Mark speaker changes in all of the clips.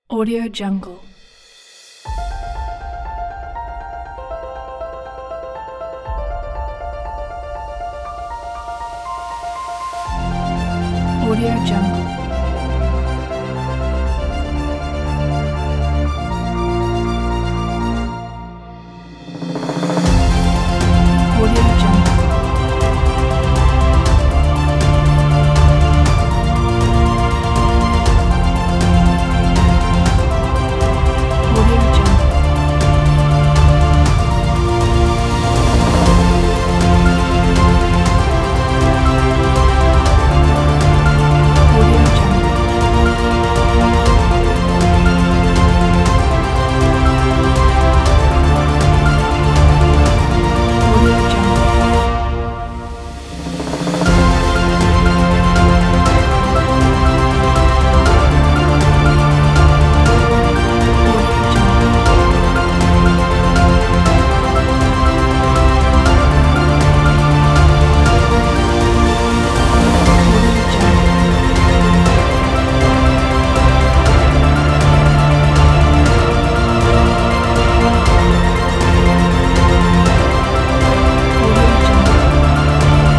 Speaker 1: Audio Jungle. Audio Jungle. Audio Jungle. Audio Jungle. Audio Jungle. Audio Jungle. Audio Jungle. Audio Jungle. Audio Jungle.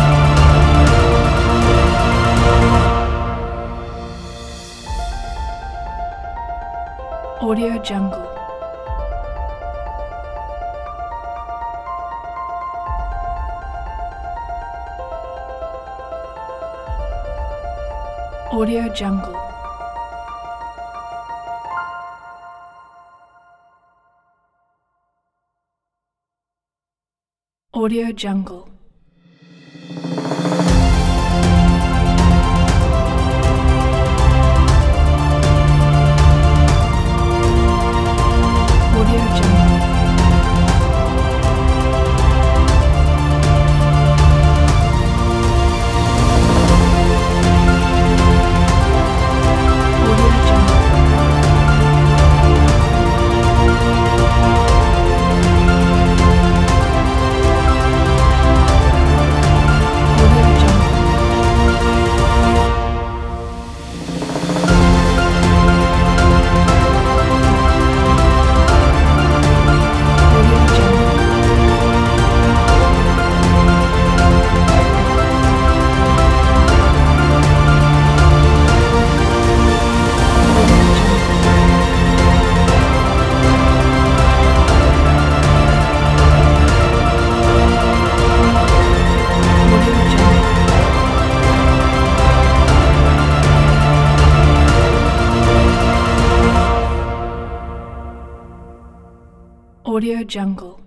Speaker 1: Audio Jungle. Audio Jungle. Audio Jungle. Audio Jungle. Audio Jungle. Audio Jungle. Audio Jungle. Audio Jungle. Audio Jungle. Audio Jungle.